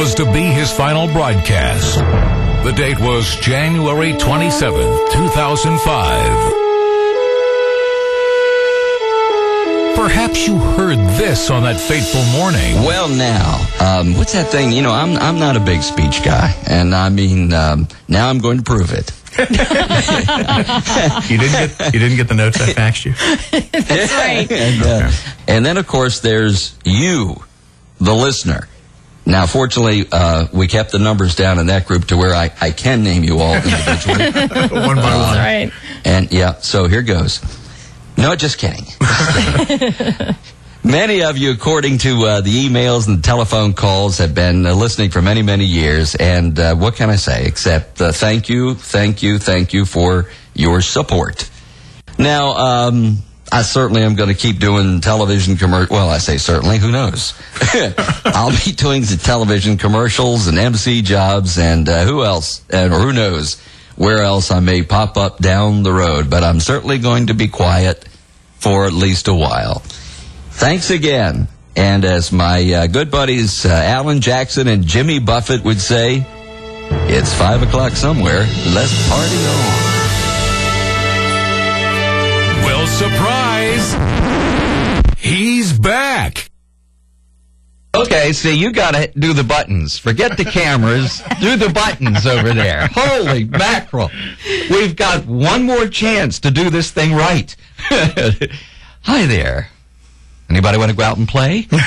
was to be his final broadcast. The date was January 27th, 2005. Perhaps you heard this on that fateful morning. Well, now, what's that thing? You know, I'm not a big speech guy, and I mean, now I'm going to prove it. You didn't get the notes I faxed you? That's right. And then, of course, there's you, the listener. Now, fortunately, we kept the numbers down in that group to where I can name you all individually. One by one. Right. And, yeah, so here goes. No, just kidding. Many of you, according to the emails and the telephone calls, have been listening for many, many years. And what can I say except thank you for your support. Now, I certainly am going to keep doing television commercials. Well, I say certainly. Who knows? I'll be doing the television commercials and MC jobs and who else? Or who knows where else I may pop up down the road. But I'm certainly going to be quiet for at least a while. Thanks again. And as my good buddies Alan Jackson and Jimmy Buffett would say, it's 5 o'clock somewhere. Let's party on. Well, surprise! He's back! Okay, see, you gotta do the buttons. Forget the cameras. Do the buttons over there. Holy mackerel. We've got one more chance to do this thing right. Hi there. Anybody want to go out and play? All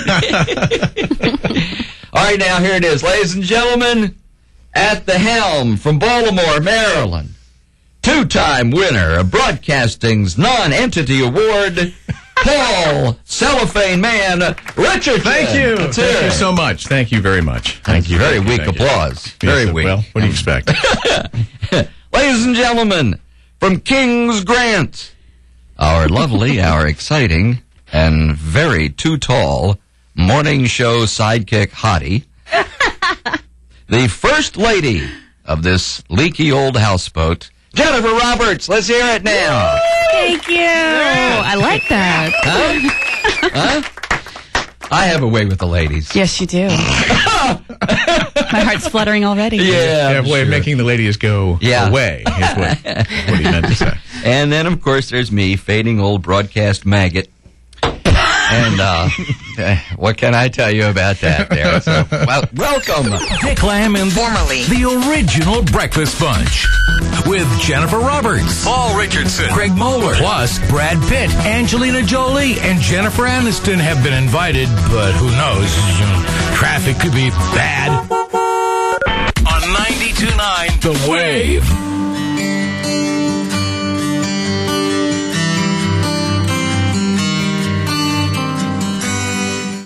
right, now here it is. Ladies and gentlemen, at the helm from Baltimore, Maryland, two-time winner of Broadcasting's Non-Entity Award, Paul Cellophane Man Richardson. Thank you. That's Thank you it. so much. Thank you very much. Thank you. Very weak Thank you. applause. Yes, Very weak. Well, what do you expect? Ladies and gentlemen, from King's Grant, our lovely, our exciting, and very too tall morning show sidekick hottie, the first lady of this leaky old houseboat, Jennifer Roberts. Let's hear it now. Thank you. I like that. Huh? I have a way with the ladies. Yes, you do. My heart's fluttering already. Yeah, You have a way of making the ladies go away, is what he meant to say. And then, of course, there's me, fading old broadcast maggot. And what can I tell you about that there? So, well, welcome. Dick Lamb and Formerly the original Breakfast Bunch with Jennifer Roberts, Paul Richardson, Craig Moeller, plus Brad Pitt, Angelina Jolie, and Jennifer Aniston have been invited, but who knows? Traffic could be bad. On 92.9 The Wave.